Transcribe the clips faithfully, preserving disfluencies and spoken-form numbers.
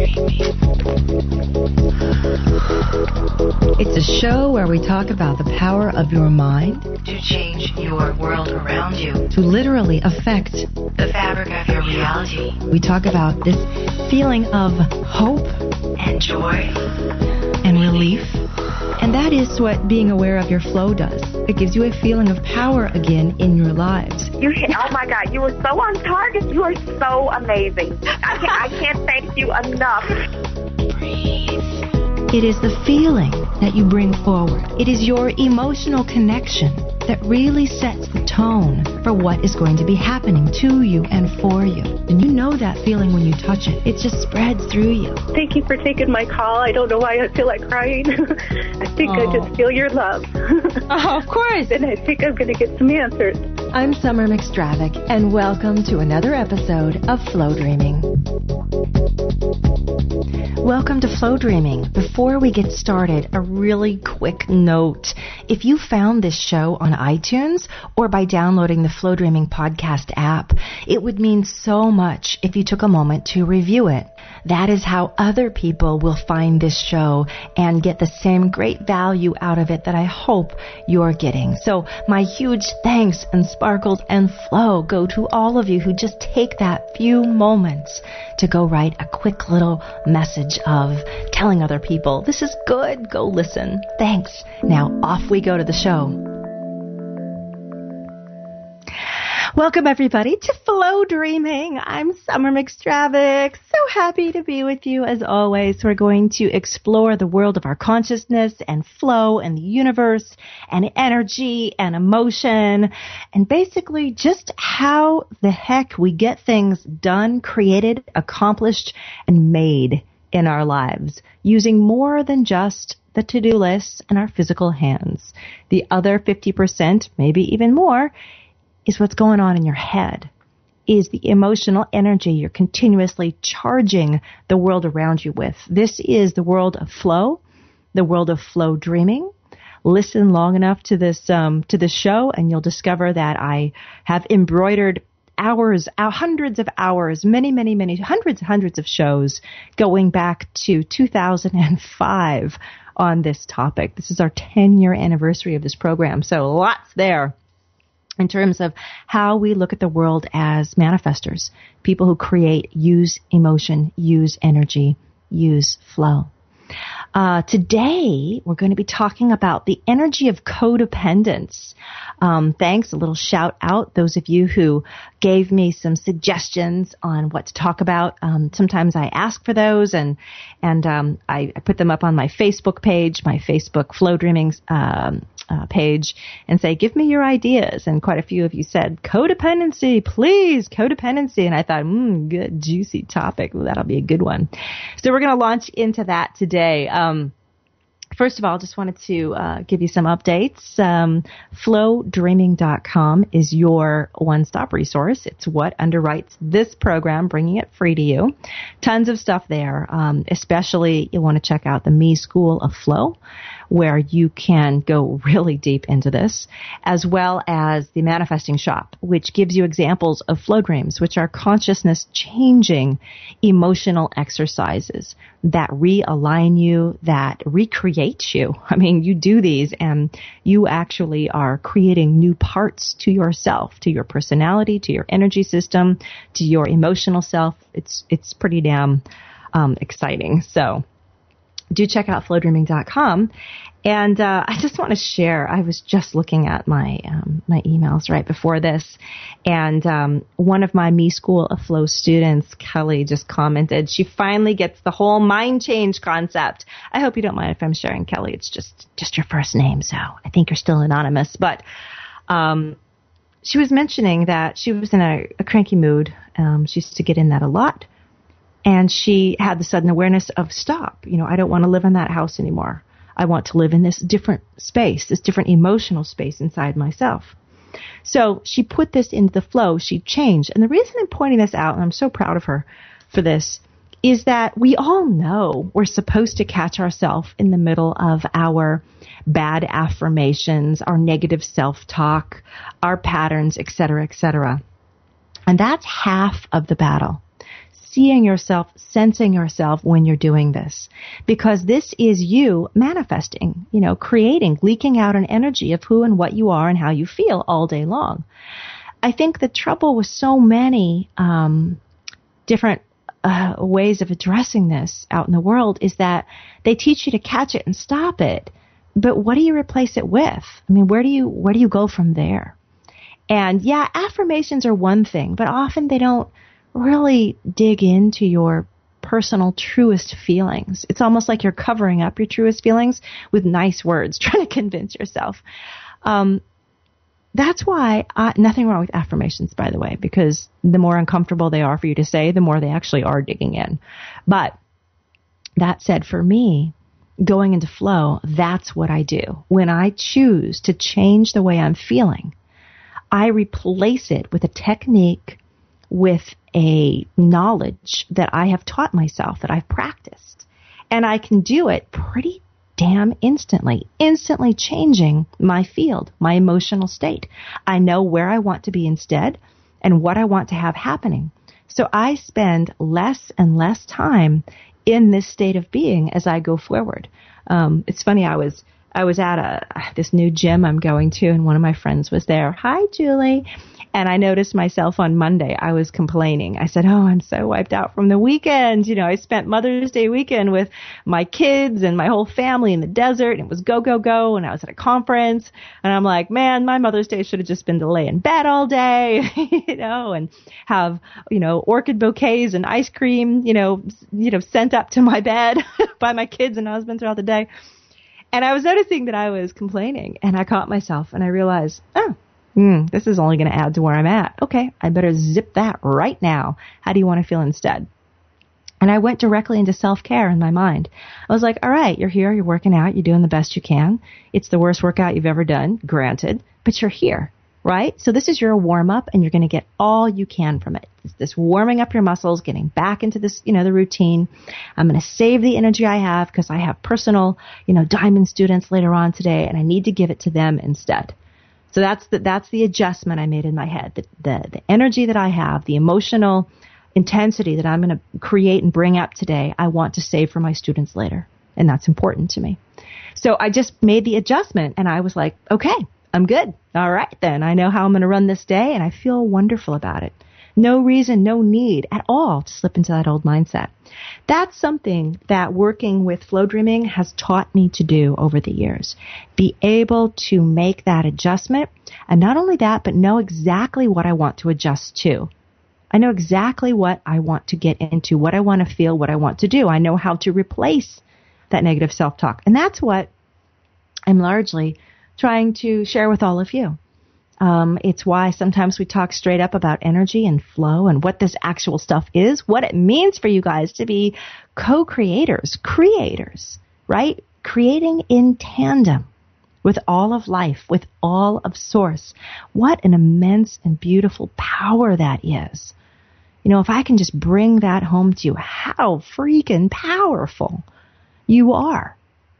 It's a show where we talk about the power of your mind to change your world around you, to literally affect the fabric of your reality. We talk about this feeling of hope and joy and relief. And that is what being aware of your flow does. It gives you a feeling of power again in your lives. You, oh my God, you were so on target. You are so amazing. I can't, I can't thank you enough. Breathe. It is the feeling that you bring forward. It is your emotional connection that really sets the tone for what is going to be happening to you and for you. And you know that feeling when you touch it. It just spreads through you. Thank you for taking my call. I don't know why I feel like crying. I think oh. I just feel your love. Oh, of course. And I think I'm going to get some answers. I'm Summer McStravick, and welcome to another episode of Flow Dreaming. Welcome to Flow Dreaming. Before we get started, a really quick note. If you found this show on iTunes or by downloading the Flow Dreaming podcast app, it would mean so much if you took a moment to review it. That is how other people will find this show and get the same great value out of it that I hope you're getting. So my huge thanks and sparkles and flow go to all of you who just take that few moments to go write a quick little message of telling other people, this is good, go listen. Thanks. Now off we go to the show. Welcome, everybody, to Flow Dreaming. I'm Summer McStravick. So happy to be with you, as always. We're going to explore the world of our consciousness and flow and the universe and energy and emotion and basically just how the heck we get things done, created, accomplished, and made in our lives using more than just the to-do lists and our physical hands. The other fifty percent, maybe even more, is what's going on in your head, is the emotional energy you're continuously charging the world around you with. This is the world of flow, the world of flow dreaming. Listen long enough to this um, to this show, and you'll discover that I have embroidered hours, uh, hundreds of hours, many, many, many, hundreds and hundreds of shows going back to two thousand five on this topic. This is our ten-year anniversary of this program, so lots there in terms of how we look at the world as manifestors, people who create, use emotion, use energy, use flow. Uh, today, we're going to be talking about the energy of codependence. Um, thanks, a little shout out, those of you who gave me some suggestions on what to talk about. Um, sometimes I ask for those, and and um, I, I put them up on my Facebook page, my Facebook Flow Dreaming um, uh, page, and say, give me your ideas. And quite a few of you said, codependency, please, codependency. And I thought, hmm, good, juicy topic. Well, that'll be a good one. So we're going to launch into that today. Um, First of all, just wanted to uh, give you some updates. Um, flow dreaming dot com is your one-stop resource. It's what underwrites this program, bringing it free to you. Tons of stuff there, um, especially you want to check out the Me School of Flow, where you can go really deep into this, as well as the Manifesting Shop, which gives you examples of flow dreams, which are consciousness-changing emotional exercises that realign you, that recreate you. I mean, you do these and you actually are creating new parts to yourself, to your personality, to your energy system, to your emotional self. It's it's pretty damn um, exciting. So do check out flow dreaming dot com. And uh, I just want to share, I was just looking at my um, my emails right before this, and um, one of my Me School of Flow students, Kelly, just commented, she finally gets the whole mind change concept. I hope you don't mind if I'm sharing, Kelly. It's just, just your first name, so I think you're still anonymous. But um, she was mentioning that she was in a, a cranky mood. Um, she used to get in that a lot. And she had the sudden awareness of, stop, you know, I don't want to live in that house anymore. I want to live in this different space, this different emotional space inside myself. So she put this into the flow. She changed. And the reason I'm pointing this out, and I'm so proud of her for this, is that we all know we're supposed to catch ourselves in the middle of our bad affirmations, our negative self-talk, our patterns, et cetera, et cetera. And that's half of the battle. seeing yourself, sensing yourself when you're doing this. Because this is you manifesting, you know, creating, leaking out an energy of who and what you are and how you feel all day long. I think the trouble with so many um, different uh, ways of addressing this out in the world is that they teach you to catch it and stop it. But what do you replace it with? I mean, where do you where do you go from there? And yeah, affirmations are one thing, but often they don't really dig into your personal truest feelings. It's almost like you're covering up your truest feelings with nice words, trying to convince yourself. Um, that's why I, nothing wrong with affirmations, by the way, because the more uncomfortable they are for you to say, the more they actually are digging in. But that said, for me, going into flow, that's what I do. When I choose to change the way I'm feeling, I replace it with a technique, with a knowledge that I have taught myself, that I've practiced. And I can do it pretty damn instantly, instantly changing my field, my emotional state. I know where I want to be instead and what I want to have happening. So I spend less and less time in this state of being as I go forward. Um, it's funny, I was I was at a this new gym I'm going to, and one of my friends was there. Hi, Julie. And I noticed myself on Monday, I was complaining. I said, oh, I'm so wiped out from the weekend. You know, I spent Mother's Day weekend with my kids and my whole family in the desert. And it was go, go, go. And I was at a conference. And I'm like, man, my Mother's Day should have just been to lay in bed all day, you know, and have, you know, orchid bouquets and ice cream, you know, you know, sent up to my bed by my kids and husband throughout the day. And I was noticing that I was complaining, and I caught myself, and I realized, oh, mm, this is only going to add to where I'm at. Okay, I better zip that right now. How do you want to feel instead? And I went directly into self-care in my mind. I was like, all right, you're here, you're working out, you're doing the best you can. It's the worst workout you've ever done, granted, but you're here, right? So this is your warm-up, and you're going to get all you can from it. It's this warming up your muscles, getting back into this, you know, the routine. I'm going to save the energy I have because I have personal, you know, diamond students later on today, and I need to give it to them instead. So that's the, that's the adjustment I made in my head. The, the, the energy that I have, the emotional intensity that I'm going to create and bring up today, I want to save for my students later. And that's important to me. So I just made the adjustment, and I was like, okay, I'm good. All right, then. I know how I'm going to run this day, and I feel wonderful about it. No reason, no need at all to slip into that old mindset. That's something that working with Flow Dreaming has taught me to do over the years. Be able to make that adjustment, and not only that, but know exactly what I want to adjust to. I know exactly what I want to get into, what I want to feel, what I want to do. I know how to replace that negative self-talk. And that's what I'm largely trying to share with all of you. Um, it's why sometimes we talk straight up about energy and flow and what this actual stuff is, what it means for you guys to be co-creators, creators, right? Creating in tandem with all of life, with all of source. What an immense and beautiful power that is. You know, if I can just bring that home to you, how freaking powerful you are.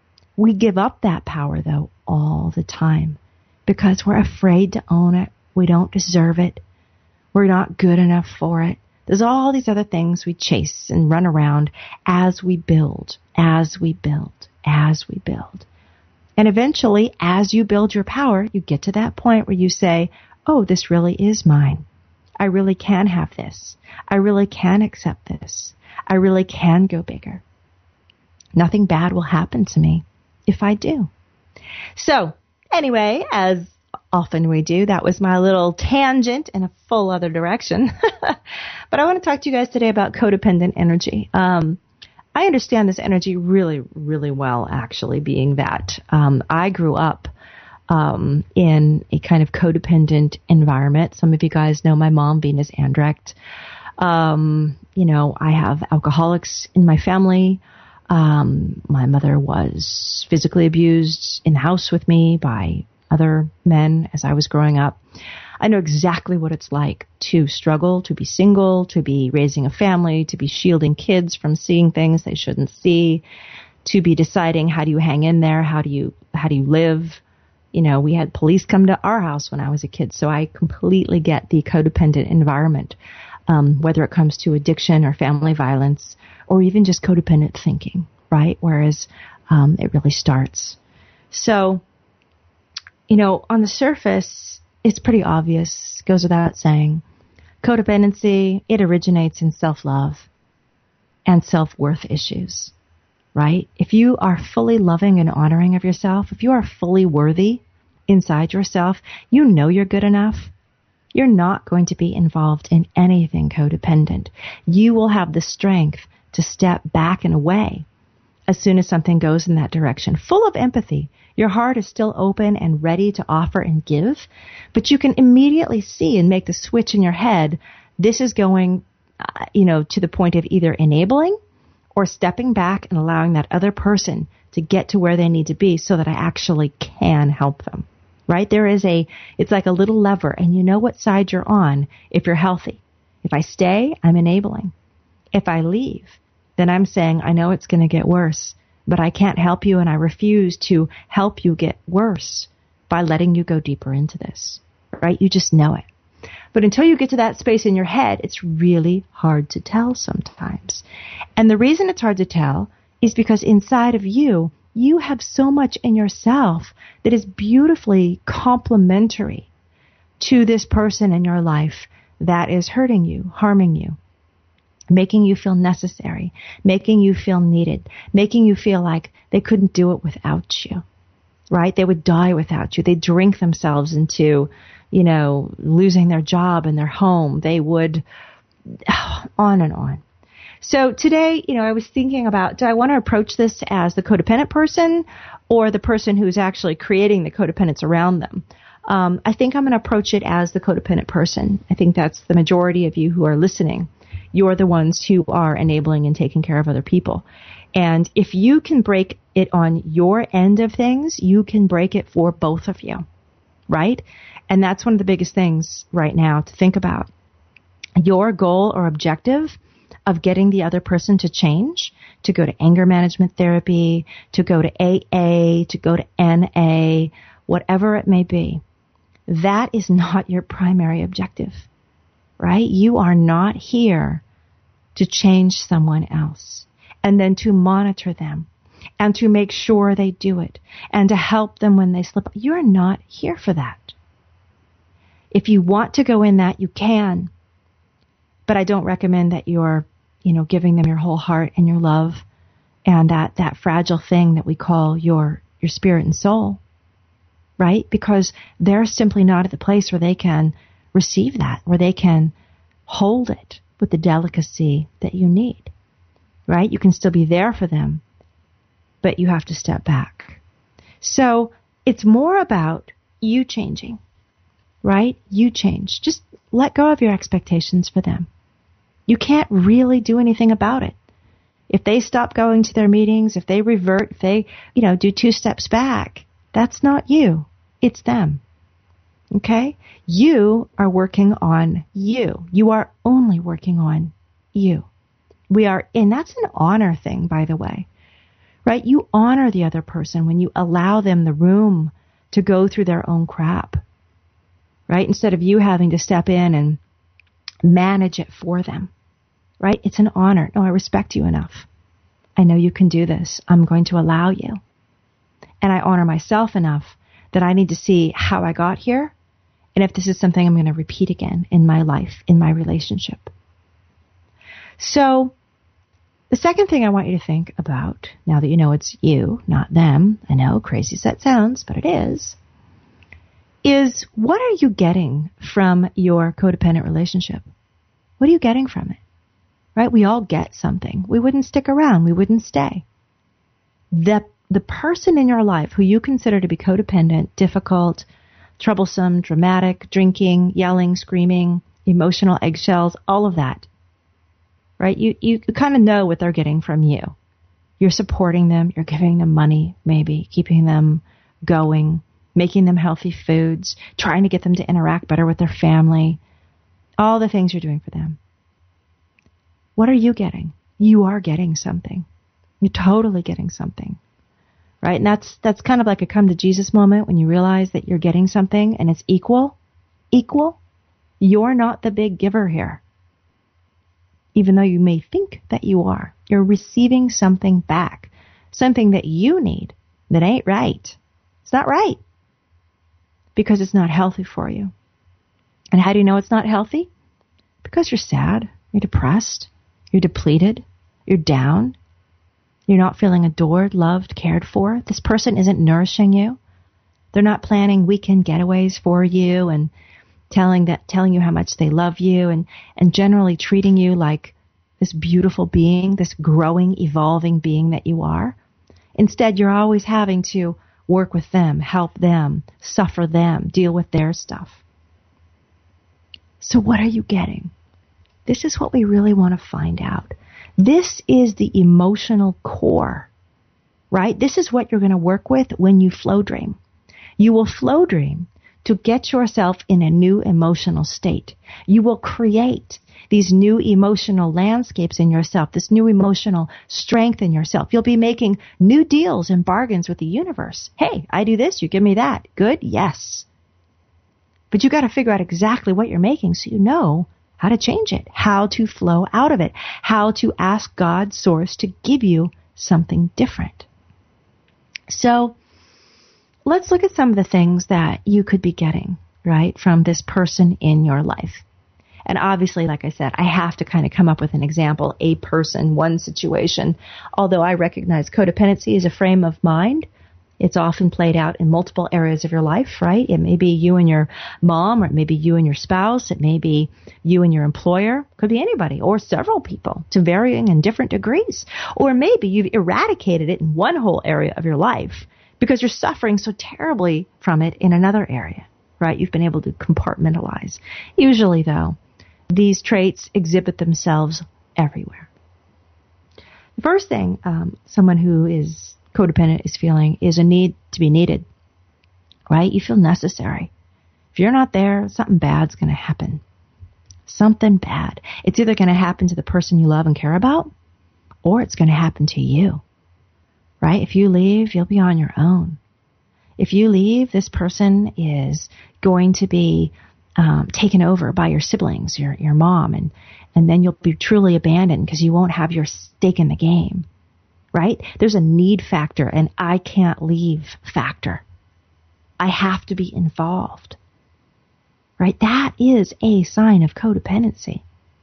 We give up that power, though, all the time because we're afraid to own it. We don't deserve it. We're not good enough for it. There's all these other things we chase and run around as we build, as we build, as we build. And eventually, as you build your power, you get to that point where you say, oh, this really is mine. I really can have this. I really can accept this. I really can go bigger. Nothing bad will happen to me if I do. So, anyway, as often we do, that was my little tangent in a full other direction. But I want to talk to you guys today about codependent energy. Um, I understand this energy really, really well, actually, being that um, I grew up um, in a kind of codependent environment. Some of you guys know my mom, Venus Andrecht. Um, you know, I have alcoholics in my family. Um, my mother was physically abused in the house with me by other men as I was growing up. I know exactly what it's like to struggle, to be single, to be raising a family, to be shielding kids from seeing things they shouldn't see, to be deciding how do you hang in there, how do you how do you live. You know, we had police come to our house when I was a kid, so I completely get the codependent environment. um, whether it comes to addiction or family violence or even just codependent thinking, right? Whereas um, it really starts. So, you know, on the surface, it's pretty obvious, goes without saying. Codependency, it originates in self-love and self-worth issues, right? If you are fully loving and honoring of yourself, if you are fully worthy inside yourself, you know you're good enough, you're not going to be involved in anything codependent. You will have the strength to step back and away as soon as something goes in that direction. Full of empathy. Your heart is still open and ready to offer and give, but you can immediately see and make the switch in your head. This is going, uh, you know, to the point of either enabling or stepping back and allowing that other person to get to where they need to be so that I actually can help them, right? There is a, it's like a little lever, and you know what side you're on if you're healthy. If I stay, I'm enabling. If I leave, then I'm saying, I know it's going to get worse, but I can't help you, and I refuse to help you get worse by letting you go deeper into this, right? You just know it. But until you get to that space in your head, it's really hard to tell sometimes. And the reason it's hard to tell is because inside of you, you have so much in yourself that is beautifully complementary to this person in your life that is hurting you, harming you, making you feel necessary, making you feel needed, making you feel like they couldn't do it without you, right? They would die without you. They'd drink themselves into, you know, losing their job and their home. They would, on and on. So today, you know, I was thinking about, do I want to approach this as the codependent person or the person who's actually creating the codependence around them? Um, I think I'm going to approach it as the codependent person. I think that's the majority of you who are listening. You're the ones who are enabling and taking care of other people. And if you can break it on your end of things, you can break it for both of you, right? And that's one of the biggest things right now to think about. Your goal or objective of getting the other person to change, to go to anger management therapy, to go to A A, to go to N A, whatever it may be, that is not your primary objective, right? You are not here to change someone else and then to monitor them and to make sure they do it and to help them when they slip. You're not here for that. If you want to go in that, you can. But I don't recommend that you're, you know, giving them your whole heart and your love and that, that fragile thing that we call your, your spirit and soul, right? Because they're simply not at the place where they can receive that, where they can hold it with the delicacy that you need, right? You can still be there for them, but you have to step back. So it's more about you changing, right? You change. Just let go of your expectations for them. You can't really do anything about it. If they stop going to their meetings, if they revert, if they, you know, do two steps back, that's not you. It's them. Okay? You are working on you. You are only working on you. We are, and that's an honor thing, by the way, right? You honor the other person when you allow them the room to go through their own crap, right? Instead of you having to step in and manage it for them, right? It's an honor. No, I respect you enough. I know you can do this. I'm going to allow you. And I honor myself enough that I need to see how I got here and if this is something I'm going to repeat again in my life, in my relationship. So the second thing I want you to think about, now that you know it's you, not them, I know, crazy as that sounds, but it is, is what are you getting from your codependent relationship? What are you getting from it? Right? We all get something. We wouldn't stick around. We wouldn't stay. The, the person in your life who you consider to be codependent, difficult, troublesome, dramatic, drinking, yelling, screaming, emotional eggshells, all of that, right? You, you kind of know what they're getting from you. You're supporting them. You're giving them money, maybe, keeping them going, making them healthy foods, trying to get them to interact better with their family, all the things you're doing for them. What are you getting? You are getting something. You're totally getting something, right? And that's that's kind of like a come to Jesus moment when you realize that you're getting something and it's equal. Equal. You're not the big giver here. even though you may think that you are. You're receiving something back, something that you need that ain't right. It's not right because it's not healthy for you. And how do you know it's not healthy? Because you're sad, you're depressed, you're depleted, you're down, you're not feeling adored, loved, cared for. This person isn't nourishing you. They're not planning weekend getaways for you and telling that telling you how much they love you and, and generally treating you like this beautiful being, this growing, evolving being that you are. Instead, you're always having to work with them, help them, suffer them, deal with their stuff. So what are you getting? This is what we really want to find out. This is the emotional core, right? This is what you're going to work with when you flow dream. You will flow dream to get yourself in a new emotional state. You will create these new emotional landscapes in yourself, this new emotional strength in yourself. You'll be making new deals and bargains with the universe. Hey, I do this, you give me that. Good? Yes. But you got to figure out exactly what you're making so you know how to change it, how to flow out of it, how to ask God, Source, to give you something different. So let's look at some of the things that you could be getting, right, from this person in your life. And obviously, like I said, I have to kind of come up with an example, a person, one situation. Although I recognize codependency is a frame of mind, it's often played out in multiple areas of your life, right? It may be you and your mom, or it may be you and your spouse. It may be you and your employer. It could be anybody or several people to varying and different degrees. Or maybe you've eradicated it in one whole area of your life because you're suffering so terribly from it in another area, right? You've been able to compartmentalize. Usually, though, these traits exhibit themselves everywhere. The first thing um, someone who is codependent is feeling is a need to be needed, right? You feel necessary. If you're not there, something bad's going to happen. Something bad. It's either going to happen to the person you love and care about, or it's going to happen to you, right? If you leave, you'll be on your own. If you leave, this person is going to be um, taken over by your siblings, your your mom, and, and then you'll be truly abandoned because you won't have your stake in the game. Right? There's a need factor, and I can't leave factor. I have to be involved. Right? That is a sign of codependency.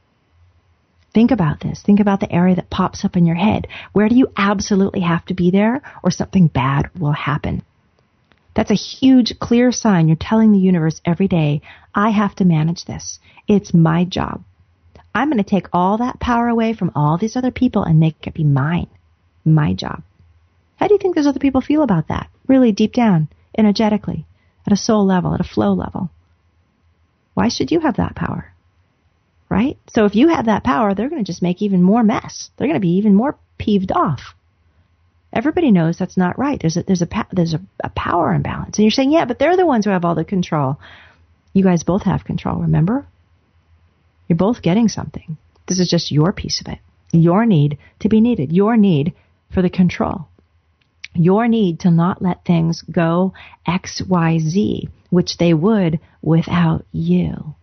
Think about this. Think about the area that pops up in your head. Where do you absolutely have to be there, or something bad will happen? That's a huge, clear sign you're telling the universe every day, I have to manage this. It's my job. I'm going to take all that power away from all these other people and make it be mine. My job. How do you think those other people feel about that? Really deep down, energetically, at a soul level, at a flow level. Why should you have that power? Right? So if you have that power, they're going to just make even more mess. They're going to be even more peeved off. Everybody knows that's not right. There's a, there's a, there's a, a power imbalance. And you're saying, yeah, but they're the ones who have all the control. You guys both have control, remember? You're both getting something. This is just your piece of it. Your need to be needed. Your need for the control. Your need to not let things go X, Y, Z, which they would without you.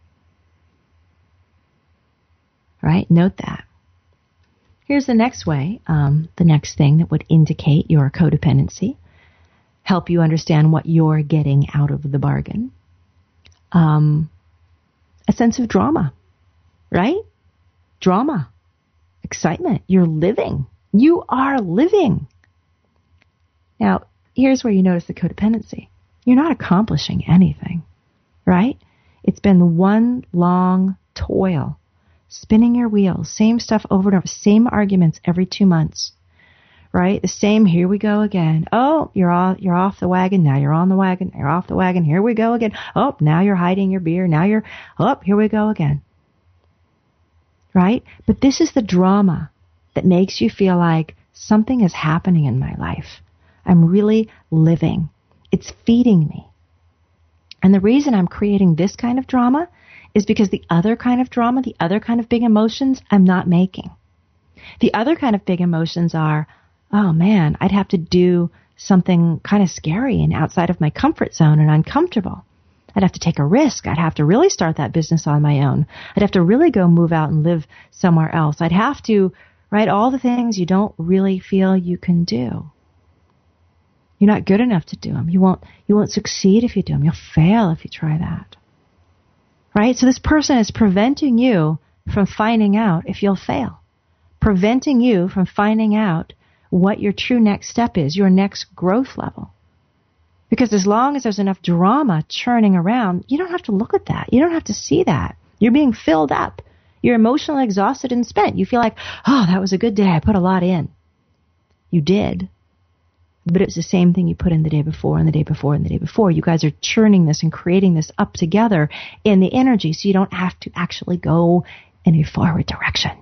Right? Note that. Here's the next way, um, the next thing that would indicate your codependency, help you understand what you're getting out of the bargain. Um, a sense of drama, right? Drama, excitement. You're living. You are living. Now, here's where you notice the codependency. You're not accomplishing anything, right? It's been one long toil, spinning your wheels, same stuff over and over, same arguments every two months, right? The same, here we go again. Oh, you're off, you're off the wagon. Now you're on the wagon. You're off the wagon. Here we go again. Oh, now you're hiding your beer. Now you're, oh, here we go again. Right? But this is the drama that makes you feel like something is happening in my life. I'm really living. It's feeding me. And the reason I'm creating this kind of drama is because the other kind of drama, the other kind of big emotions, I'm not making. The other kind of big emotions are, oh man, I'd have to do something kind of scary and outside of my comfort zone and uncomfortable. I'd have to take a risk. I'd have to really start that business on my own. I'd have to really go move out and live somewhere else. I'd have to, right, all the things you don't really feel you can do. You're not good enough to do them. You won't, you won't succeed if you do them. You'll fail if you try that. Right? So this person is preventing you from finding out if you'll fail. Preventing you from finding out what your true next step is, your next growth level. Because as long as there's enough drama churning around, you don't have to look at that. You don't have to see that. You're being filled up. You're emotionally exhausted and spent. You feel like, oh, that was a good day. I put a lot in. You did. But it's the same thing you put in the day before and the day before and the day before. You guys are churning this and creating this up together in the energy so you don't have to actually go in a forward direction.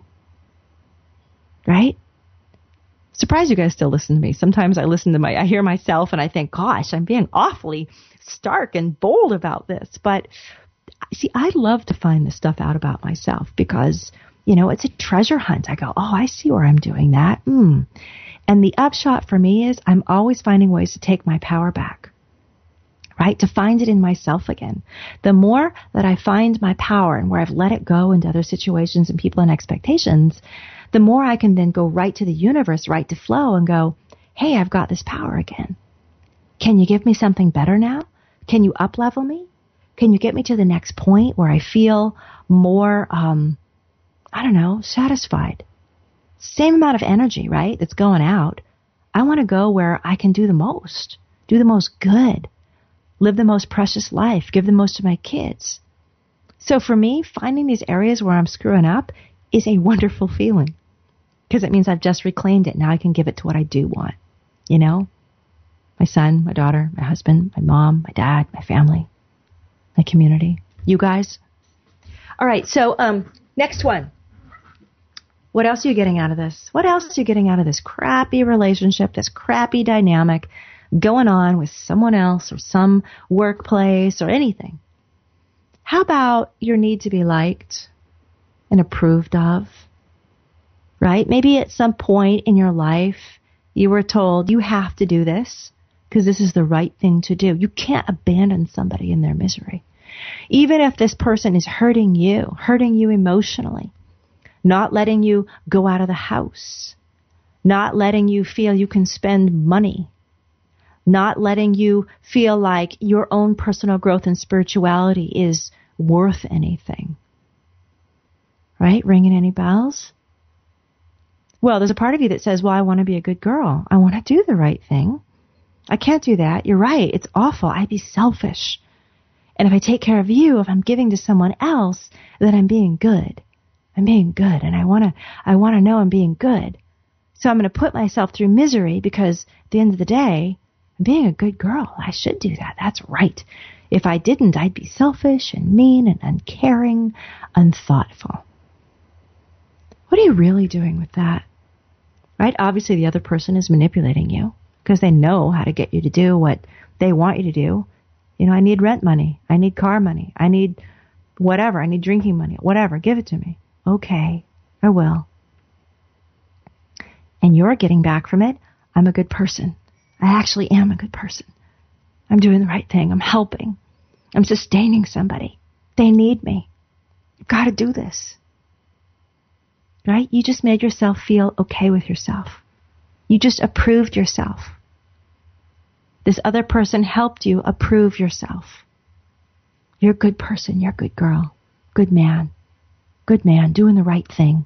Right? Surprised you guys still listen to me. Sometimes I listen to my, I hear myself and I think, gosh, I'm being awfully stark and bold about this. But see, I love to find this stuff out about myself because, you know, it's a treasure hunt. I go, oh, I see where I'm doing that. Mm. And the upshot for me is I'm always finding ways to take my power back, right? To find it in myself again. The more that I find my power and where I've let it go into other situations and people and expectations, the more I can then go right to the universe, right to flow and go, hey, I've got this power again. Can you give me something better now? Can you up-level me? Can you get me to the next point where I feel more, um, I don't know, satisfied? Same amount of energy, right, that's going out. I want to go where I can do the most, do the most good, live the most precious life, give the most to my kids. So for me, finding these areas where I'm screwing up is a wonderful feeling because it means I've just reclaimed it. Now I can give it to what I do want, you know, my son, my daughter, my husband, my mom, my dad, my family, my community, you guys. All right. So um, next one. What else are you getting out of this? What else are you getting out of this crappy relationship, this crappy dynamic going on with someone else or some workplace or anything? How about your need to be liked and approved of? Right? Maybe at some point in your life, you were told you have to do this because this is the right thing to do. You can't abandon somebody in their misery. Even if this person is hurting you, hurting you emotionally, not letting you go out of the house, not letting you feel you can spend money, not letting you feel like your own personal growth and spirituality is worth anything. Right? Ringing any bells? Well, there's a part of you that says, well, I want to be a good girl. I want to do the right thing. I can't do that. You're right. It's awful. I'd be selfish. And if I take care of you, if I'm giving to someone else, then I'm being good. I'm being good, and I want to I want to know I'm being good. So I'm going to put myself through misery because at the end of the day, I'm being a good girl. I should do that. That's right. If I didn't, I'd be selfish and mean and uncaring, unthoughtful. What are you really doing with that? Right? Obviously, the other person is manipulating you because they know how to get you to do what they want you to do. You know, I need rent money. I need car money. I need whatever. I need drinking money. Whatever. Give it to me. Okay, I will. And you're getting back from it, I'm a good person. I actually am a good person. I'm doing the right thing. I'm helping. I'm sustaining somebody. They need me. You've got to do this. Right? You just made yourself feel okay with yourself. You just approved yourself. This other person helped you approve yourself. You're a good person. You're a good girl. Good man. Good man, doing the right thing.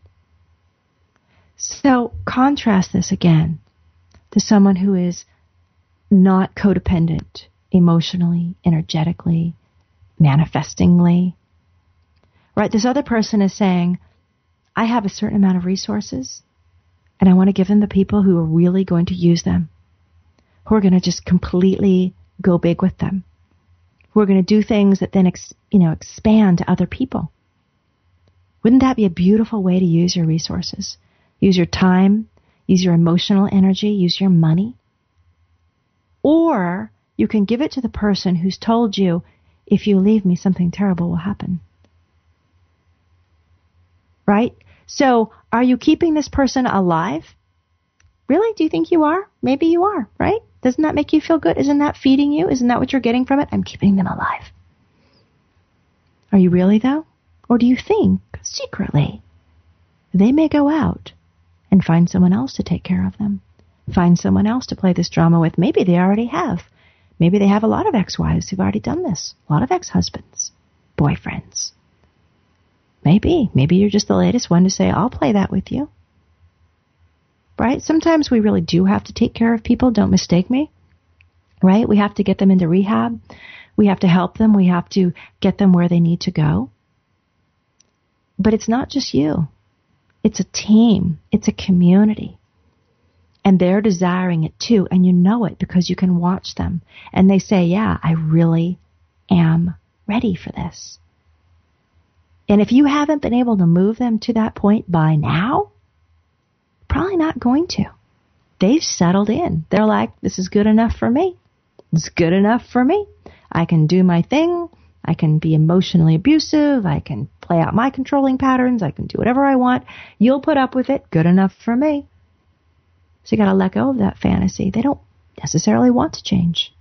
So contrast this again to someone who is not codependent emotionally, energetically, manifestingly. Right? This other person is saying, I have a certain amount of resources and I want to give them to people who are really going to use them, who are going to just completely go big with them, who are going to do things that then ex- you know, expand to other people. Wouldn't that be a beautiful way to use your resources? Use your time, use your emotional energy, use your money. Or you can give it to the person who's told you, if you leave me, something terrible will happen. Right? So are you keeping this person alive? Really? Do you think you are? Maybe you are, right? Doesn't that make you feel good? Isn't that feeding you? Isn't that what you're getting from it? I'm keeping them alive. Are you really, though? Or do you think, secretly, they may go out and find someone else to take care of them? Find someone else to play this drama with? Maybe they already have. Maybe they have a lot of ex-wives who've already done this. A lot of ex-husbands, boyfriends. Maybe. Maybe you're just the latest one to say, I'll play that with you. Right? Sometimes we really do have to take care of people. Don't mistake me. Right? We have to get them into rehab. We have to help them. We have to get them where they need to go. But it's not just you. It's a team. It's a community. And they're desiring it too. And you know it because you can watch them. And they say, yeah, I really am ready for this. And if you haven't been able to move them to that point by now, probably not going to. They've settled in. They're like, this is good enough for me. It's good enough for me. I can do my thing. I can be emotionally abusive. I can play out my controlling patterns. I can do whatever I want. You'll put up with it. Good enough for me. So you got to let go of that fantasy. They don't necessarily want to change.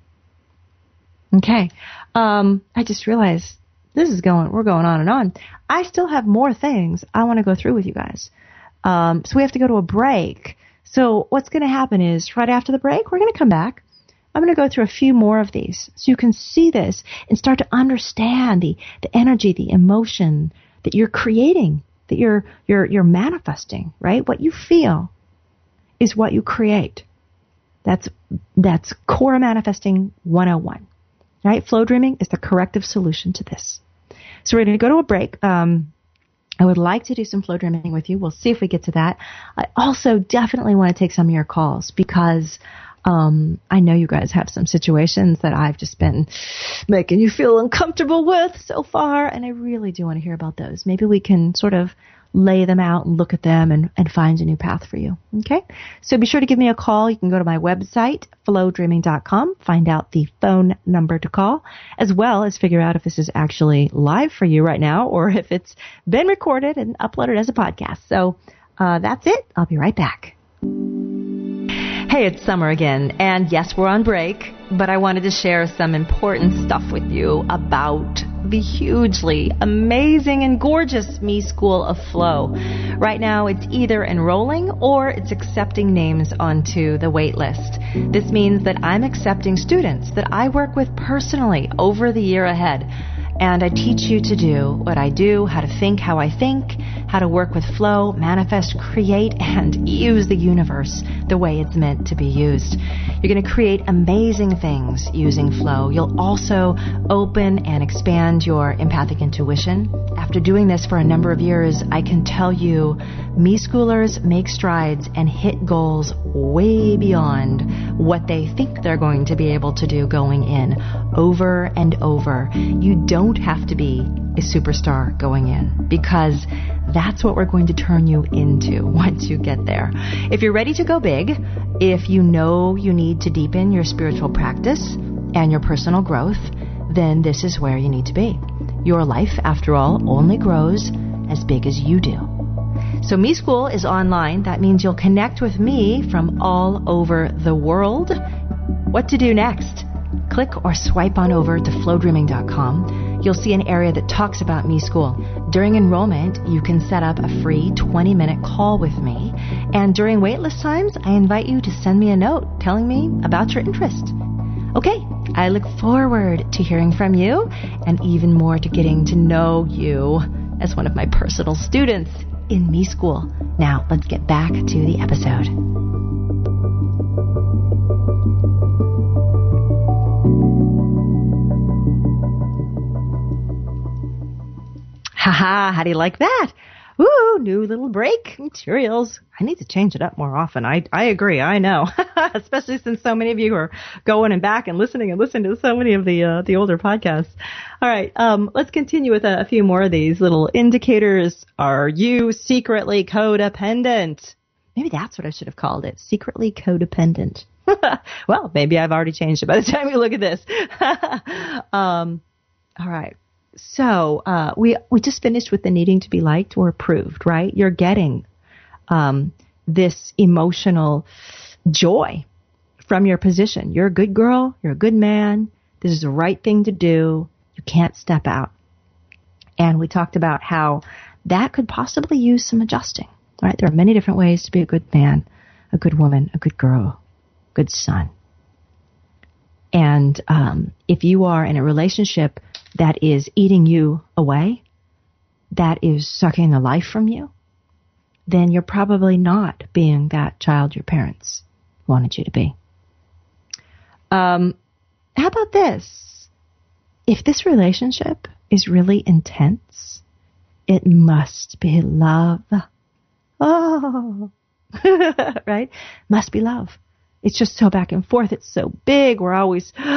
Okay. Um, I just realized this is going, we're going on and on. I still have more things I want to go through with you guys. Um, so we have to go to a break. So what's going to happen is right after the break, we're going to come back. I'm going to go through a few more of these so you can see this and start to understand the, the energy, the emotion that you're creating, that you're, you're, you're manifesting, right? What you feel is what you create. That's, that's core manifesting one oh one, right? Flow dreaming is the corrective solution to this. So we're going to go to a break. Um, I would like to do some flow dreaming with you. We'll see if we get to that. I also definitely want to take some of your calls because um, I know you guys have some situations that I've just been making you feel uncomfortable with so far, and I really do want to hear about those. Maybe we can sort of lay them out and look at them and, and find a new path for you. Okay? So be sure to give me a call. You can go to my website, flow dreaming dot com, find out the phone number to call, as well as figure out if this is actually live for you right now or if it's been recorded and uploaded as a podcast. So uh, that's it. I'll be right back. Hey, it's Summer again. And yes, we're on break, but I wanted to share some important stuff with you about the hugely amazing and gorgeous Me School of Flow. Right now, it's either enrolling or it's accepting names onto the wait list. This means that I'm accepting students that I work with personally over the year ahead. And I teach you to do what I do, how to think how I think, how to work with flow, manifest, create, and use the universe the way it's meant to be used. You're going to create amazing things using flow. You'll also open and expand your empathic intuition. After doing this for a number of years, I can tell you Me Schoolers make strides and hit goals way beyond what they think they're going to be able to do going in over and over. You don't have to be a superstar going in because that's what we're going to turn you into once you get there. If you're ready to go big, if you know you need to deepen your spiritual practice and your personal growth, then this is where you need to be. Your life, after all, only grows as big as you do. So Me School is online. That means you'll connect with me from all over the world. What to do next? Click or swipe on over to flow dreaming dot com. You'll see an area that talks about Me School. During enrollment, you can set up a free twenty-minute call with me. And during waitlist times, I invite you to send me a note telling me about your interest. Okay, I look forward to hearing from you and even more to getting to know you as one of my personal students in Me School. Now, let's get back to the episode. Haha, how do you like that? Ooh, new little break materials. I need to change it up more often. I I agree. I know, especially since so many of you are going and back and listening and listening to so many of the uh, the older podcasts. All right, um, let's continue with a, a few more of these little indicators. Are you secretly codependent? Maybe that's what I should have called it. Secretly codependent. Well, maybe I've already changed it by the time you look at this. um, all right. So uh, we we just finished with the needing to be liked or approved, right? You're getting um, this emotional joy from your position. You're a good girl. You're a good man. This is the right thing to do. You can't step out. And we talked about how that could possibly use some adjusting, right? There are many different ways to be a good man, a good woman, a good girl, good son. And um, if you are in a relationship that is eating you away, that is sucking the life from you, then you're probably not being that child your parents wanted you to be. Um, how about this? If this relationship is really intense, it must be love. Oh, right? Must be love. It's just so back and forth. It's so big. We're always, oh,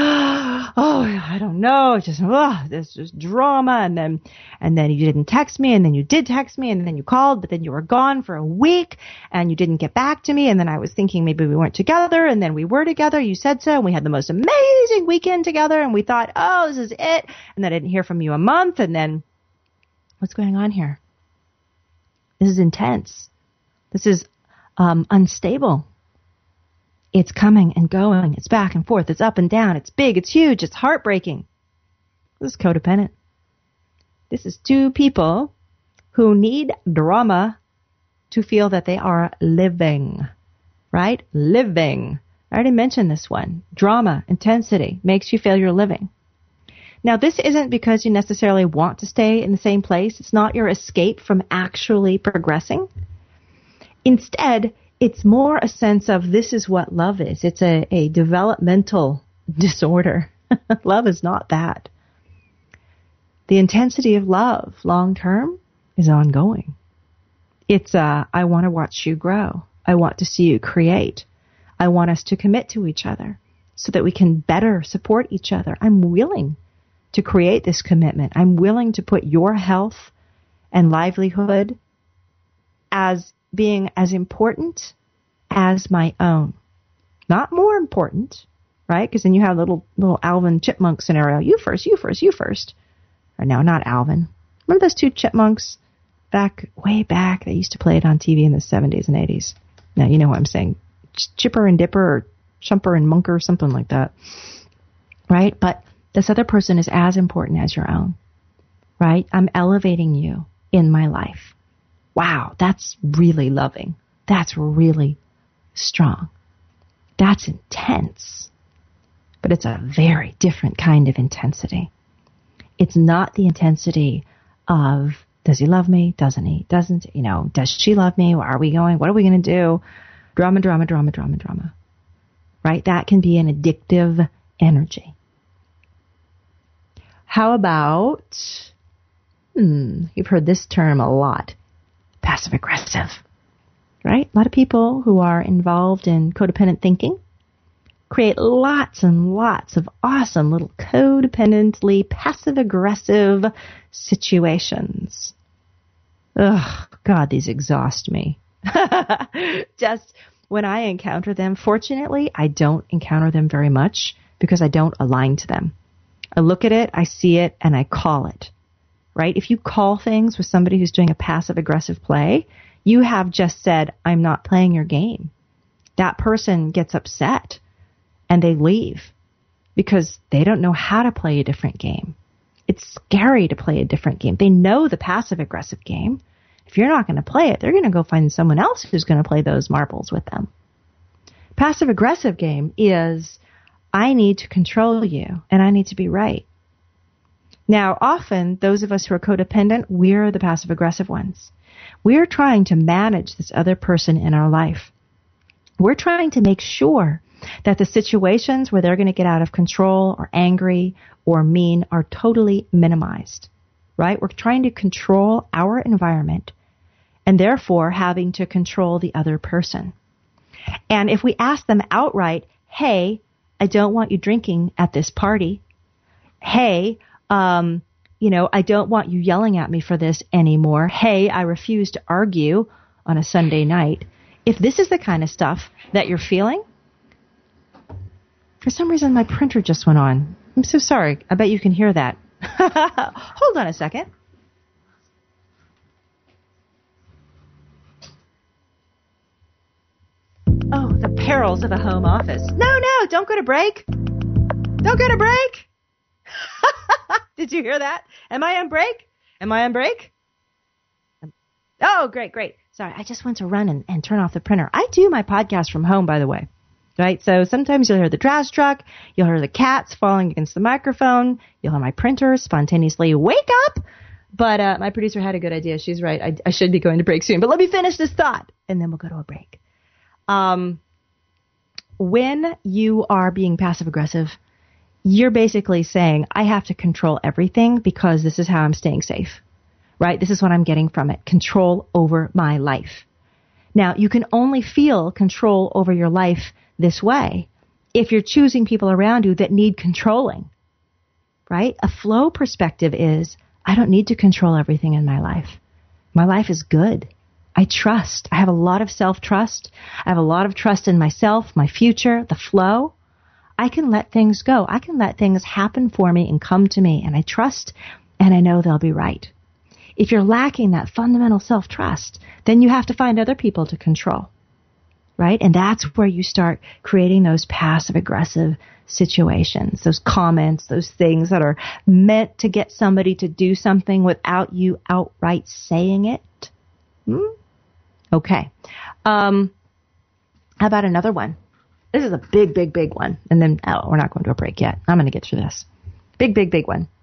I don't know. It's just, oh, there's just drama. And then, and then you didn't text me, and then you did text me, and then you called, but then you were gone for a week, and you didn't get back to me. And then I was thinking maybe we weren't together, and then we were together. You said so, and we had the most amazing weekend together, and we thought, oh, this is it. And then I didn't hear from you a month, and then what's going on here? This is intense. This is um, unstable. It's coming and going. It's back and forth. It's up and down. It's big. It's huge. It's heartbreaking. This is codependent. This is two people who need drama to feel that they are living, right? Living. I already mentioned this one. Drama, intensity, makes you feel you're living. Now, this isn't because you necessarily want to stay in the same place. It's not your escape from actually progressing. Instead, it's more a sense of this is what love is. It's a, a developmental disorder. Love is not that. The intensity of love long term is ongoing. It's uh, I want to watch you grow. I want to see you create. I want us to commit to each other so that we can better support each other. I'm willing to create this commitment. I'm willing to put your health and livelihood as being as important as my own. Not more important, right? Because then you have a little, little Alvin chipmunk scenario. You first, you first, you first. Or no, not Alvin. Remember those two chipmunks back, way back? They used to play it on T V in the seventies and eighties. Now, you know what I'm saying. Chipper and Dipper, or Chumper and Munker, something like that. Right? But this other person is as important as your own. Right? I'm elevating you in my life. Wow, that's really loving. That's really strong. That's intense. But it's a very different kind of intensity. It's not the intensity of, does he love me? Doesn't he? Doesn't, you know, does she love me? Where are we going? What are we going to do? Drama, drama, drama, drama, drama. Right? That can be an addictive energy. How about, hmm, you've heard this term a lot. Passive aggressive, right? A lot of people who are involved in codependent thinking create lots and lots of awesome little codependently passive aggressive situations. Ugh, God, these exhaust me. Just when I encounter them, fortunately, I don't encounter them very much because I don't align to them. I look at it, I see it, and I call it. Right? If you call things with somebody who's doing a passive-aggressive play, you have just said, I'm not playing your game. That person gets upset and they leave because they don't know how to play a different game. It's scary to play a different game. They know the passive-aggressive game. If you're not going to play it, they're going to go find someone else who's going to play those marbles with them. Passive-aggressive game is, I need to control you and I need to be right. Now, often, those of us who are codependent, we're the passive-aggressive ones. We're trying to manage this other person in our life. We're trying to make sure that the situations where they're going to get out of control or angry or mean are totally minimized, right? We're trying to control our environment and therefore having to control the other person. And if we ask them outright, hey, I don't want you drinking at this party. Hey, Um, you know, I don't want you yelling at me for this anymore. Hey, I refuse to argue on a Sunday night. If this is the kind of stuff that you're feeling, for some reason my printer just went on. I'm so sorry. I bet you can hear that. Hold on a second. Oh, the perils of a home office. No, no, don't go to break. Don't go to break. Did you hear that? Am I on break? Am I on break? Oh, great, great. Sorry, I just went to run and, and turn off the printer. I do my podcast from home, by the way. Right? So sometimes you'll hear the trash truck. You'll hear the cats falling against the microphone. You'll hear my printer spontaneously wake up. But uh, my producer had a good idea. She's right. I, I should be going to break soon. But let me finish this thought, and then we'll go to a break. Um, when you are being passive-aggressive, you're basically saying, I have to control everything because this is how I'm staying safe. Right? This is what I'm getting from it. Control over my life. Now, you can only feel control over your life this way if you're choosing people around you that need controlling. Right? A flow perspective is, I don't need to control everything in my life. My life is good. I trust. I have a lot of self-trust. I have a lot of trust in myself, my future, the flow. I can let things go. I can let things happen for me and come to me, and I trust, and I know they'll be right. If you're lacking that fundamental self-trust, then you have to find other people to control, right? And that's where you start creating those passive-aggressive situations, those comments, those things that are meant to get somebody to do something without you outright saying it. Hmm? Okay. Um, how about another one? This is a big, big, big one. And then, oh, we're not going to a break yet. I'm going to get through this. Big, big, big one.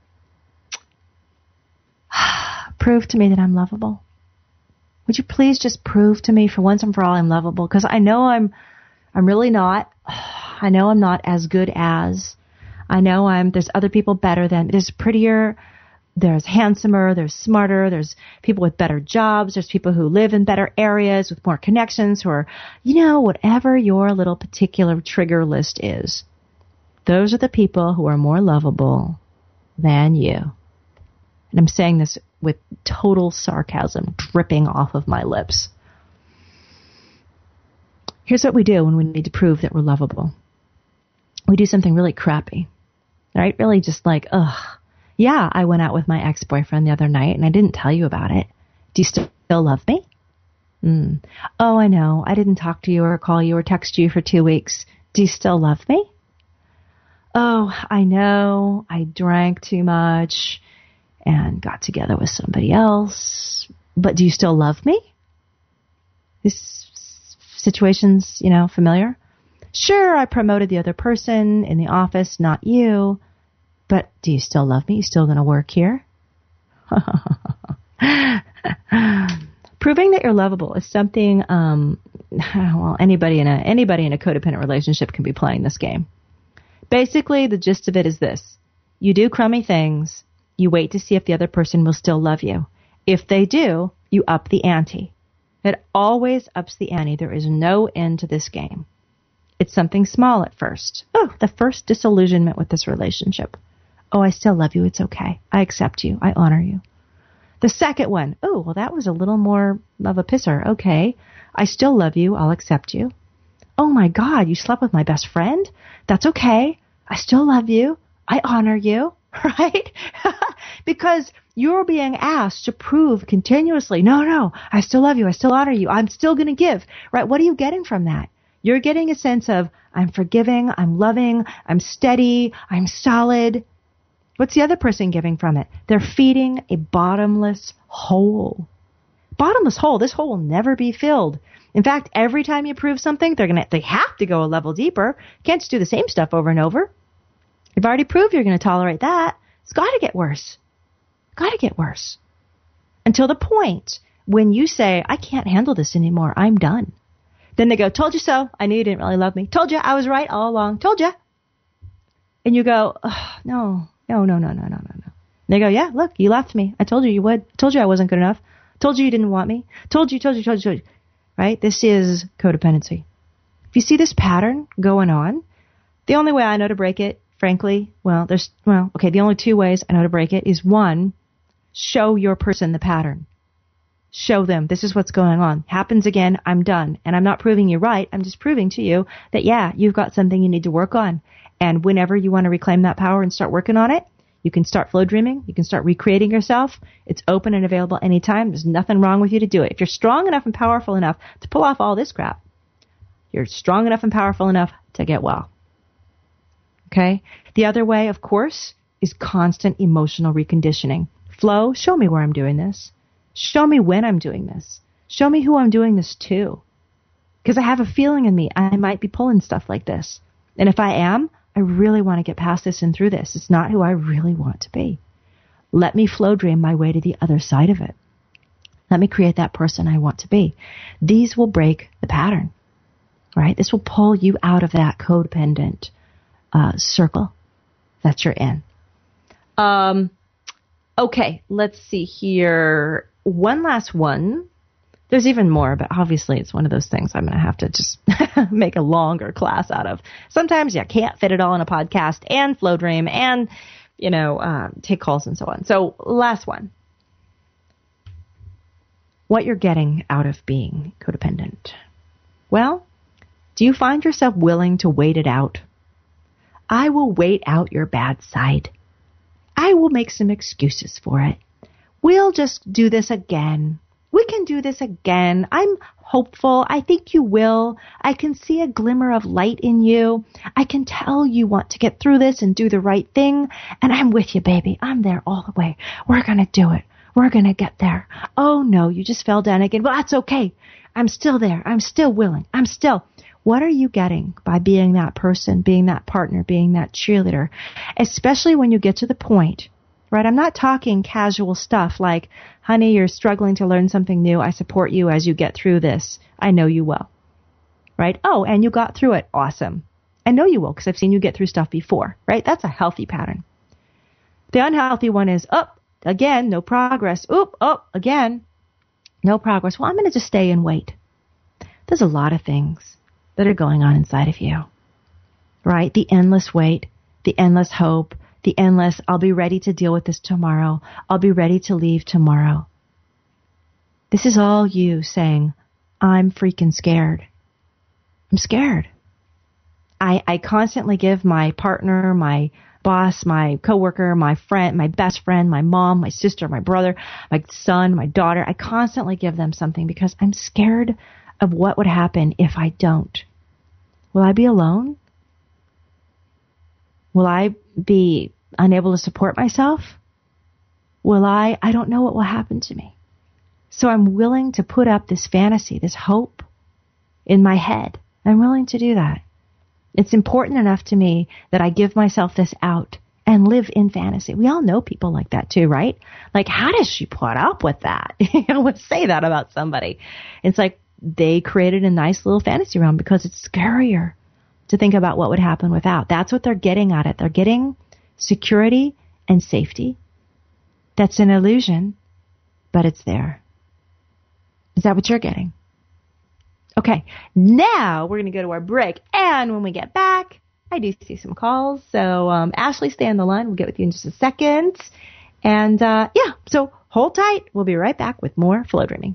Prove to me that I'm lovable. Would you please just prove to me for once and for all I'm lovable? Because I know I'm, I'm really not. I know I'm not as good as. I know I'm, there's other people better than, there's prettier, there's handsomer, there's smarter, there's people with better jobs, there's people who live in better areas with more connections who are, you know, whatever your little particular trigger list is. Those are the people who are more lovable than you. And I'm saying this with total sarcasm dripping off of my lips. Here's what we do when we need to prove that we're lovable. We do something really crappy, right? Really just like, ugh. Yeah, I went out with my ex-boyfriend the other night and I didn't tell you about it. Do you still love me? Mm. Oh, I know. I didn't talk to you or call you or text you for two weeks. Do you still love me? Oh, I know. I drank too much and got together with somebody else. But do you still love me? This situation's, you know, familiar? Sure, I promoted the other person in the office, not you. But do you still love me? You still going to work here? Proving that you're lovable is something, um, well, anybody in a anybody in a codependent relationship can be playing this game. Basically, the gist of it is this. You do crummy things. You wait to see if the other person will still love you. If they do, you up the ante. It always ups the ante. There is no end to this game. It's something small at first. Oh, the first disillusionment with this relationship. Oh, I still love you. It's okay. I accept you. I honor you. The second one. Oh, well, that was a little more of a pisser. Okay. I still love you. I'll accept you. Oh, my God. You slept with my best friend? That's okay. I still love you. I honor you. Right? Because you're being asked to prove continuously, no, no, I still love you. I still honor you. I'm still going to give. Right? What are you getting from that? You're getting a sense of, I'm forgiving. I'm loving. I'm steady. I'm solid. What's the other person giving from it? They're feeding a bottomless hole. Bottomless hole. This hole will never be filled. In fact, every time you prove something, they're gonna they have to go a level deeper. Can't just do the same stuff over and over. You've already proved you're going to tolerate that. It's got to get worse. Got to get worse. Until the point when you say, I can't handle this anymore. I'm done. Then they go, told you so. I knew you didn't really love me. Told you I was right all along. Told you. And you go, oh, no. No, no, no, no, no, no, no. They go, yeah, look, you left me. I told you you would. Told you I wasn't good enough. Told you you didn't want me. Told you, told you, told you, told you. Right? This is codependency. If you see this pattern going on, the only way I know to break it, frankly, well, there's, well, okay, the only two ways I know to break it is one, show your person the pattern. Show them this is what's going on. Happens again, I'm done. And I'm not proving you right. I'm just proving to you that, yeah, you've got something you need to work on. And whenever you want to reclaim that power and start working on it, you can start flow dreaming. You can start recreating yourself. It's open and available anytime. There's nothing wrong with you to do it. If you're strong enough and powerful enough to pull off all this crap, You're strong enough and powerful enough to get well. Okay? The other way, of course, is constant emotional reconditioning. Flow, show me where I'm doing this. Show me when I'm doing this. Show me who I'm doing this to. Because I have a feeling in me I might be pulling stuff like this. And if I am, I really want to get past this and through this. It's not who I really want to be. Let me flow dream my way to the other side of it. Let me create that person I want to be. These will break the pattern, right? This will pull you out of that codependent uh, circle that you're in. Um, okay, let's see here. One last one. There's even more, but obviously it's one of those things I'm going to have to just make a longer class out of. Sometimes you can't fit it all in a podcast and flow dream and, you know, uh, take calls and so on. So last one. What you're getting out of being codependent. Well, do you find yourself willing to wait it out? I will wait out your bad side. I will make some excuses for it. We'll just do this again. We can do this again. I'm hopeful. I think you will. I can see a glimmer of light in you. I can tell you want to get through this and do the right thing. And I'm with you, baby. I'm there all the way. We're going to do it. We're going to get there. Oh, no, you just fell down again. Well, that's okay. I'm still there. I'm still willing. I'm still. What are you getting by being that person, being that partner, being that cheerleader? Especially when you get to the point, right? I'm not talking casual stuff like, honey, you're struggling to learn something new. I support you as you get through this. I know you will, right? Oh, and you got through it. Awesome. I know you will because I've seen you get through stuff before, right? That's a healthy pattern. The unhealthy one is, oh, again, no progress. Oop, oh, again, no progress. Well, I'm going to just stay and wait. There's a lot of things that are going on inside of you, right? The endless wait, the endless hope, the endless, I'll be ready to deal with this tomorrow. I'll be ready to leave tomorrow. This is all you saying, I'm freaking scared. I'm scared. I, I constantly give my partner, my boss, my coworker, my friend, my best friend, my mom, my sister, my brother, my son, my daughter, I constantly give them something because I'm scared of what would happen if I don't. Will I be alone? Will I be unable to support myself? Will I? I don't know what will happen to me. So I'm willing to put up this fantasy, this hope in my head. I'm willing to do that. It's important enough to me that I give myself this out and live in fantasy. We all know people like that too, right? Like, how does she put up with that? I would say that about somebody. It's like they created a nice little fantasy realm because it's scarier to think about what would happen without. That's what they're getting at it. They're getting security and safety. That's an illusion, but it's there. Is that what you're getting? Okay, now we're going to go to our break. And when we get back, I do see some calls. So, um, Ashley, stay on the line. We'll get with you in just a second. And, uh, yeah, so hold tight. We'll be right back with more Flow Dreaming.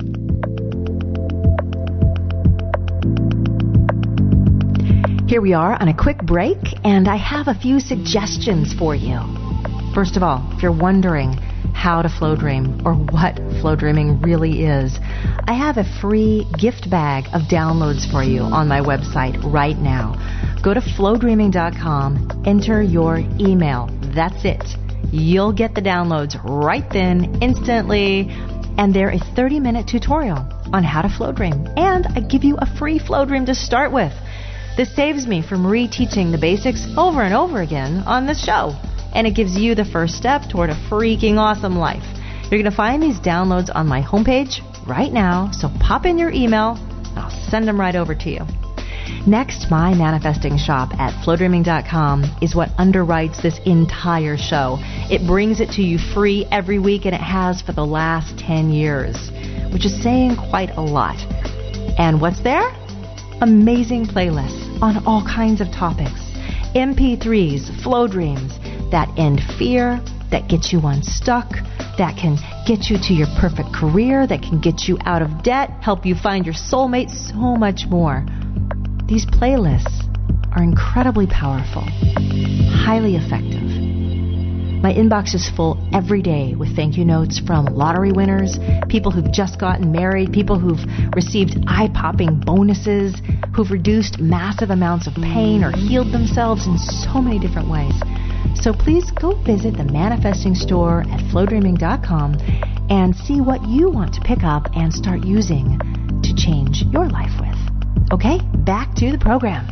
Here we are on a quick break, and I have a few suggestions for you. First of all, if you're wondering how to flow dream or what flow dreaming really is, I have a free gift bag of downloads for you on my website right now. Go to flow dreaming dot com, enter your email. That's it. You'll get the downloads right then, instantly, and they're a thirty-minute tutorial on how to flow dream. And I give you a free flow dream to start with. This saves me from reteaching the basics over and over again on this show. And it gives you the first step toward a freaking awesome life. You're going to find these downloads on my homepage right now, so pop in your email, and I'll send them right over to you. Next, my manifesting shop at flow dreaming dot com is what underwrites this entire show. It brings it to you free every week, and it has for the last ten years, which is saying quite a lot. And what's there? Amazing playlists on all kinds of topics. M P threes, flow dreams that end fear, that get you unstuck, that can get you to your perfect career, that can get you out of debt, help you find your soulmate, so much more. These playlists are incredibly powerful, highly effective. My inbox is full every day with thank you notes from lottery winners, people who've just gotten married, people who've received eye-popping bonuses, who've reduced massive amounts of pain or healed themselves in so many different ways. So please go visit the Manifesting Store at flow dreaming dot com and see what you want to pick up and start using to change your life with. Okay, back to the program.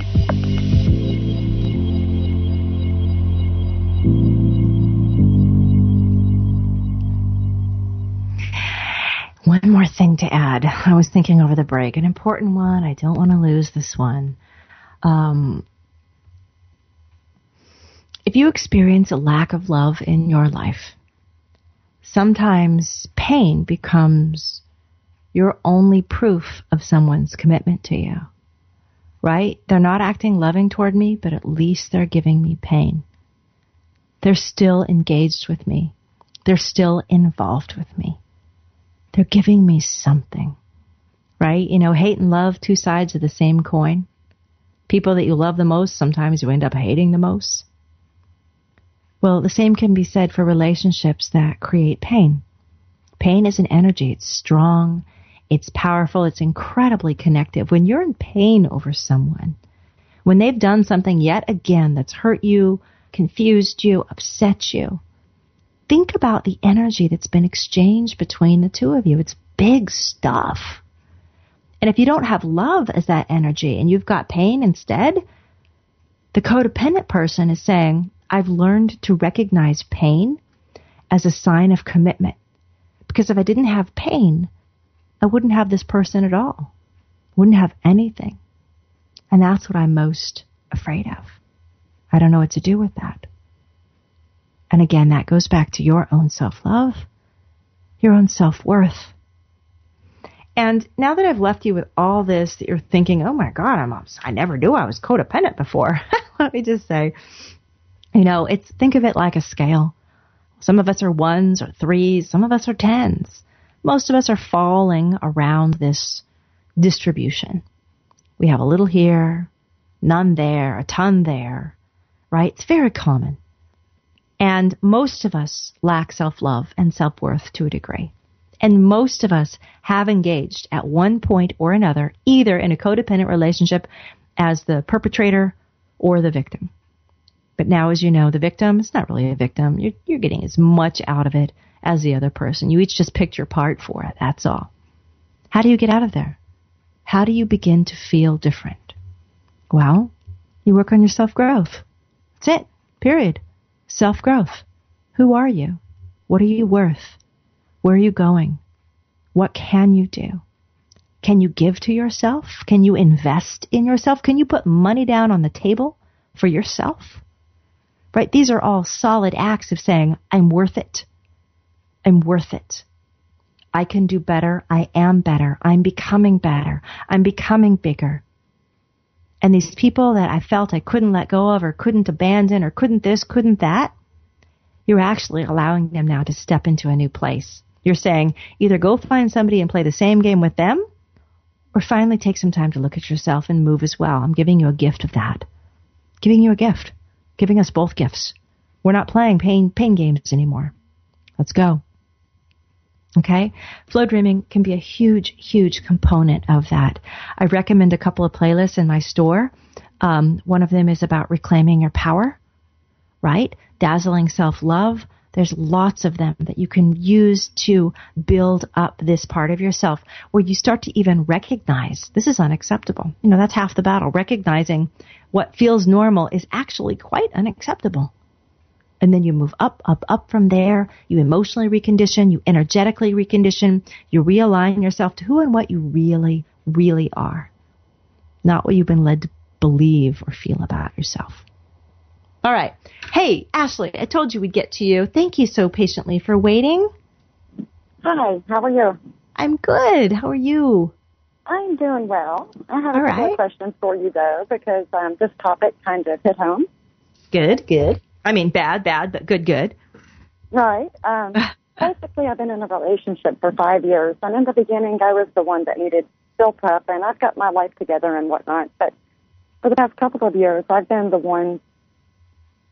One more thing to add. I was thinking over the break, an important one. I don't want to lose this one. Um, if you experience a lack of love in your life, sometimes pain becomes your only proof of someone's commitment to you, right? They're not acting loving toward me, but at least they're giving me pain. They're still engaged with me. They're still involved with me. They're giving me something, right? You know, hate and love, two sides of the same coin. People that you love the most, sometimes you end up hating the most. Well, the same can be said for relationships that create pain. Pain is an energy. It's strong. It's powerful. It's incredibly connective. When you're in pain over someone, when they've done something yet again that's hurt you, confused you, upset you, think about the energy that's been exchanged between the two of you. It's big stuff. And if you don't have love as that energy and you've got pain instead, the codependent person is saying, I've learned to recognize pain as a sign of commitment. Because if I didn't have pain, I wouldn't have this person at all. Wouldn't have anything. And that's what I'm most afraid of. I don't know what to do with that. And again, that goes back to your own self-love, your own self-worth. And now that I've left you with all this that you're thinking, oh my God, I'm I never knew I was codependent before. Let me just say, you know, it's think of it like a scale. Some of us are ones or threes. Some of us are tens. Most of us are falling around this distribution. We have a little here, none there, a ton there, right? It's very common. And most of us lack self-love and self-worth to a degree. And most of us have engaged at one point or another, either in a codependent relationship as the perpetrator or the victim. But now, as you know, the victim is not really a victim. You're, you're getting as much out of it as the other person. You each just picked your part for it. That's all. How do you get out of there? How do you begin to feel different? Well, you work on your self-growth. That's it. Period. Self-growth. Who are you? What are you worth? Where are you going? What can you do? Can you give to yourself? Can you invest in yourself? Can you put money down on the table for yourself? Right? These are all solid acts of saying, I'm worth it. I'm worth it. I can do better. I am better. I'm becoming better. I'm becoming bigger. And these people that I felt I couldn't let go of or couldn't abandon or couldn't this, couldn't that, you're actually allowing them now to step into a new place. You're saying either go find somebody and play the same game with them or finally take some time to look at yourself and move as well. I'm giving you a gift of that. Giving you a gift. Giving us both gifts. We're not playing pain, pain games anymore. Let's go. Okay? Flow dreaming can be a huge, huge component of that. I recommend a couple of playlists in my store. Um, one of them is about reclaiming your power, right? Dazzling self-love. There's lots of them that you can use to build up this part of yourself where you start to even recognize this is unacceptable. You know, that's half the battle. Recognizing what feels normal is actually quite unacceptable. And then you move up, up, up from there. You emotionally recondition. You energetically recondition. You realign yourself to who and what you really, really are. Not what you've been led to believe or feel about yourself. All right. Hey, Ashley, I told you we'd get to you. Thank you so patiently for waiting. Hi, how are you? I'm good. How are you? I'm doing well. I have All a couple right. of questions for you, though, because um, this topic kind of hit home. Good, good. I mean, bad, bad, but good, good. Right. Um, basically, I've been in a relationship for five years, and in the beginning, I was the one that needed built up, and I've got my life together and whatnot. But for the past couple of years, I've been the one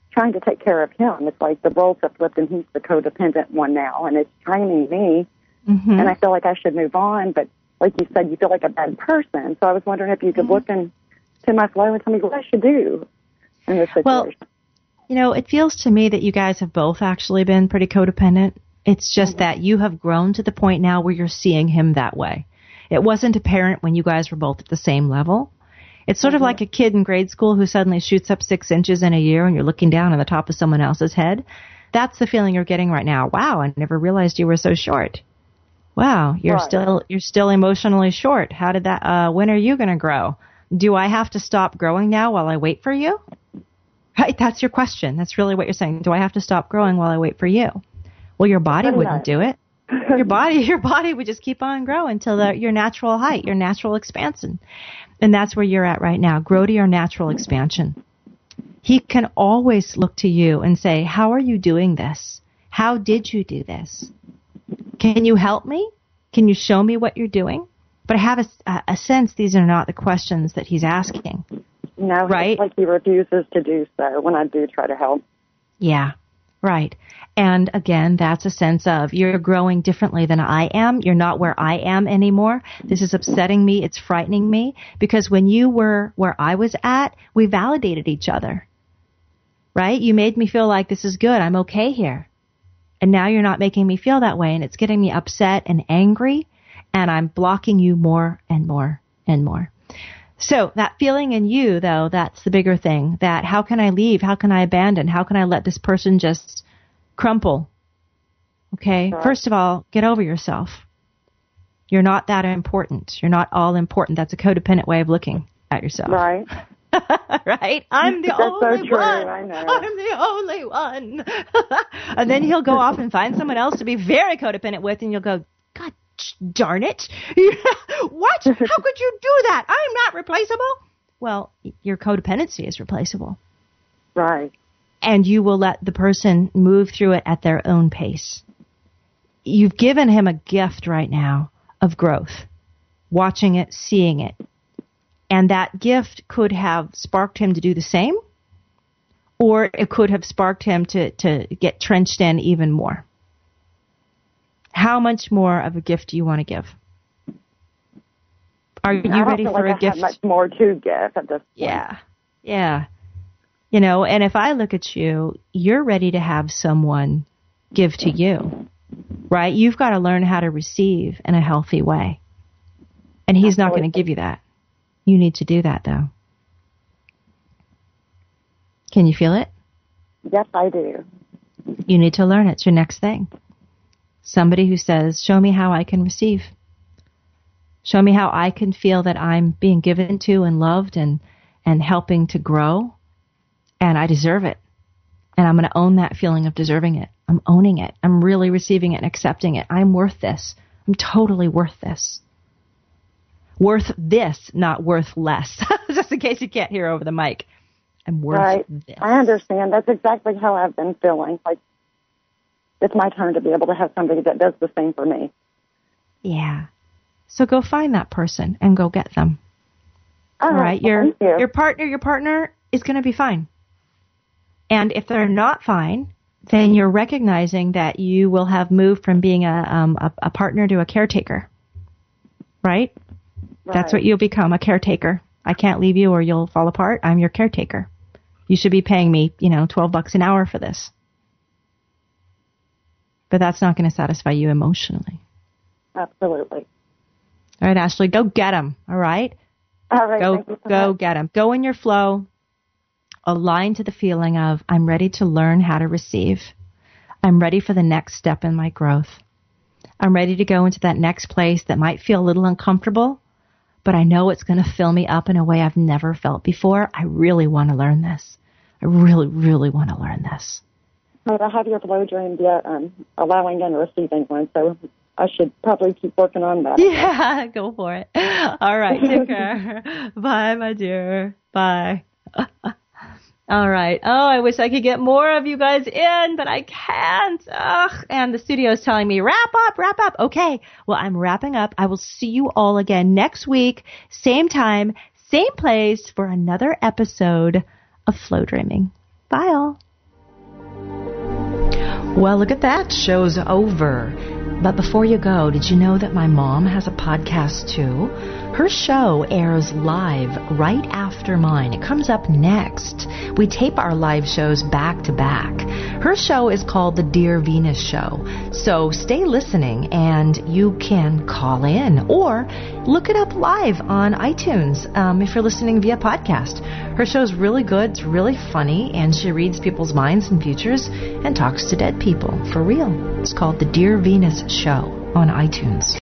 trying to take care of him. It's like the roles have flipped and he's the codependent one now, and it's draining me. Mm-hmm. And I feel like I should move on, but like you said, you feel like a bad person. So I was wondering if you could mm-hmm. look into my flow and tell me what I should do in this situation. Well, you know, it feels to me that you guys have both actually been pretty codependent. It's just mm-hmm. that you have grown to the point now where you're seeing him that way. It wasn't apparent when you guys were both at the same level. It's sort mm-hmm. of like a kid in grade school who suddenly shoots up six inches in a year and you're looking down on the top of someone else's head. That's the feeling you're getting right now. Wow, I never realized you were so short. Wow, you're right. still you're still emotionally short. How did that? Uh, when are you going to grow? Do I have to stop growing now while I wait for you? Right, that's your question. That's really what you're saying. Do I have to stop growing while I wait for you? Well, your body wouldn't do it. Your body, your body would just keep on growing until the, your natural height, your natural expansion, and that's where you're at right now. Grow to your natural expansion. He can always look to you and say, "How are you doing this? How did you do this? Can you help me? Can you show me what you're doing?" But I have a, a sense these are not the questions that he's asking. No, right? It's like he refuses to do so when I do try to help. Yeah, right. And again, that's a sense of you're growing differently than I am. You're not where I am anymore. This is upsetting me. It's frightening me. Because when you were where I was at, we validated each other. Right? You made me feel like this is good. I'm okay here. And now you're not making me feel that way. And it's getting me upset and angry. And I'm blocking you more and more and more. So that feeling in you, though, that's the bigger thing. That how can I leave? How can I abandon? How can I let this person just crumple? Okay? Right. First of all, get over yourself. You're not that important. You're not all important. That's a codependent way of looking at yourself. Right. Right? I'm the That's only so true. one. I know. I'm the only one. And then he'll go off and find someone else to be very codependent with, and you'll go, God darn it. What? How could you do that? I'm not replaceable. Well, your codependency is replaceable. Right. And you will let the person move through it at their own pace. You've given him a gift right now of growth, watching it, seeing it. And that gift could have sparked him to do the same, or it could have sparked him to, to get trenched in even more. How much more of a gift do you want to give? Are you I don't ready feel for like a I gift? have much more to give at this point. Yeah, yeah. You know, and if I look at you, you're ready to have someone give to you, right? You've got to learn how to receive in a healthy way. And he's Absolutely. Not going to give you that. You need to do that, though. Can you feel it? Yes, I do. You need to learn it. It's your next thing. Somebody who says, show me how I can receive. Show me how I can feel that I'm being given to and loved and, and helping to grow. And I deserve it. And I'm going to own that feeling of deserving it. I'm owning it. I'm really receiving it and accepting it. I'm worth this. I'm totally worth this. Worth this, not worth less. Just in case you can't hear over the mic. I'm worth right. this. I understand. That's exactly how I've been feeling. Like, it's my turn to be able to have somebody that does the same for me. Yeah. So go find that person and go get them. Oh, all right. Your thank you. your partner, your partner is going to be fine. And if they're not fine, then you're recognizing that you will have moved from being a um, a, a partner to a caretaker. Right? Right? That's what you'll become, a caretaker. I can't leave you or you'll fall apart. I'm your caretaker. You should be paying me, you know, twelve bucks an hour for this. But that's not going to satisfy you emotionally. Absolutely. All right, Ashley, go get them. All right? All right. Go, thank you so go much. get them. Go in your flow. Align to the feeling of, I'm ready to learn how to receive. I'm ready for the next step in my growth. I'm ready to go into that next place that might feel a little uncomfortable, but I know it's going to fill me up in a way I've never felt before. I really want to learn this. I really, really want to learn this. But I have your flow dream yet, um, allowing and receiving one, so I should probably keep working on that. Yeah, go for it. All right, take care. Bye, my dear. Bye. All right. Oh, I wish I could get more of you guys in, but I can't. Ugh. And the studio is telling me, wrap up, wrap up. Okay. Well, I'm wrapping up. I will see you all again next week, same time, same place for another episode of Flow Dreaming. Bye, all. Well, look at that. Show's over. But before you go, did you know that my mom has a podcast too? Her show airs live right after mine. It comes up next. We tape our live shows back to back. Her show is called The Dear Venus Show. So stay listening and you can call in or look it up live on iTunes um, if you're listening via podcast. Her show's really good. It's really funny, and she reads people's minds and futures and talks to dead people for real. It's called The Dear Venus Show on iTunes.